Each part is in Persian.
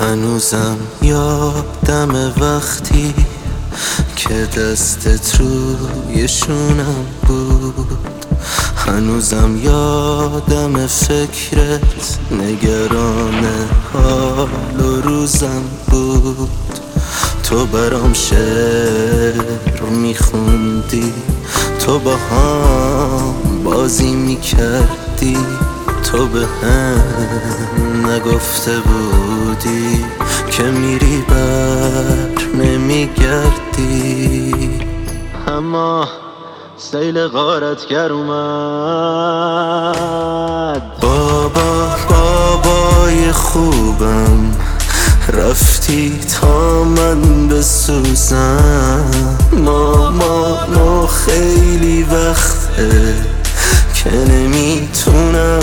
هنوزم یادم وقتی که دستت روی شونم بود، هنوزم یادم فکرت نگران حال و روزم بود. تو برام شعر میخوندی، تو با هم بازی میکردی، تو به هم نگفته بودی که میری بر نمیگردی. اما سیل غارتگر اومد. بابای خوبم رفتی تا من بسوزم. ما خیلی وقته که نمیتونم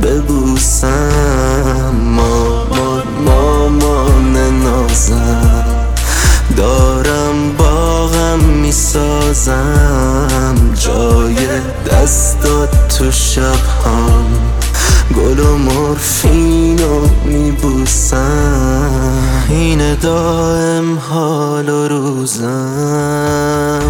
ببوسم. مامان نازم دارم باغم میسازم، جای دستات تو شبهام گل و مورفینو میبوسم. اینه دائم حال و روزم.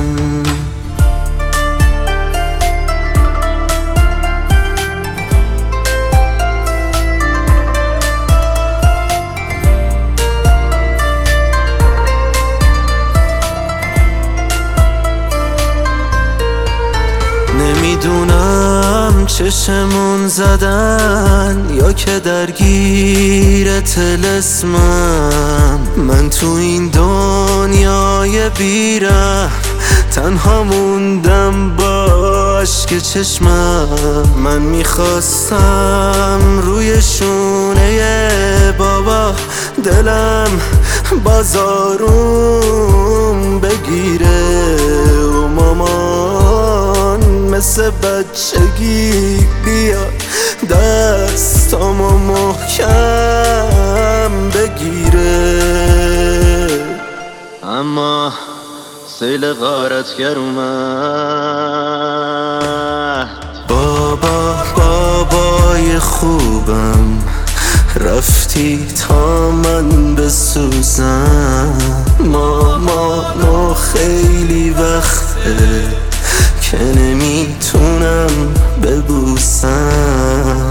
نمیدونم چشمون زدن یا که درگیر طلسمم. من تو این دنیای بیرحم تنها موندم با اشک چشمم. من میخواستم روی شونه بابا دلم بازاروم بگیره و مامان مثل بچگی بیا دستامو محکم بگیره. اما سیل غارتگر اومد. بابای خوبم رفتی تا من بسوزم. ما خیلی وقته که نمیتونم ببوسم.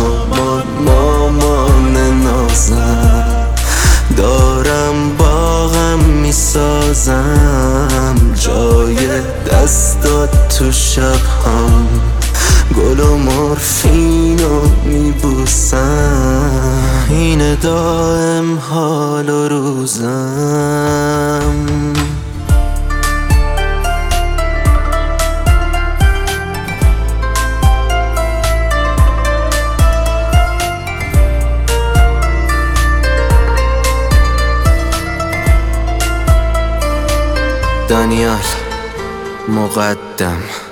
مامان نازم دارم باغم میسازم، جای دستات تو شبهام گل و مورفینو میبوسم. اینه دائم حال و روزم. دانیال مقدم.